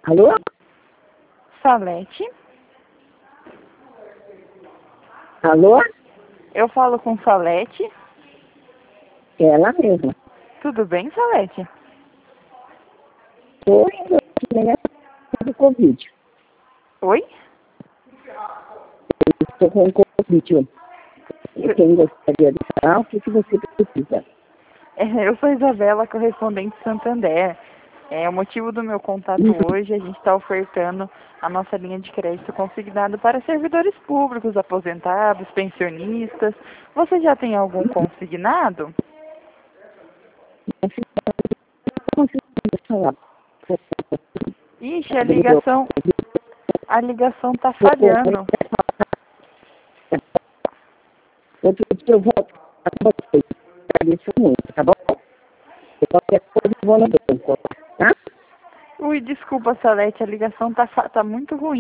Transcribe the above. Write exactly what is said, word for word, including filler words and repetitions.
Alô? Salete? Alô? Eu falo com Salete? É ela mesma. Tudo bem, Salete? Oi, eu tinha do Covid. Oi? Eu estou com Covid. E quem gostaria de falar, o que, que você precisa? É, eu sou Isabela, correspondente Santander. É, o motivo do meu contato Uhum. hoje, a gente está ofertando a nossa linha de crédito consignado para servidores públicos, aposentados, pensionistas. Você já tem algum consignado? Como você pode falar? Ixi, a ligação, a ligação tá falhando. Outro dia eu volto com você. Agradeço muito, tá bom? E qualquer coisa eu vou no banco, tá? Ui, desculpa, Salete, a ligação tá, fa- tá muito ruim.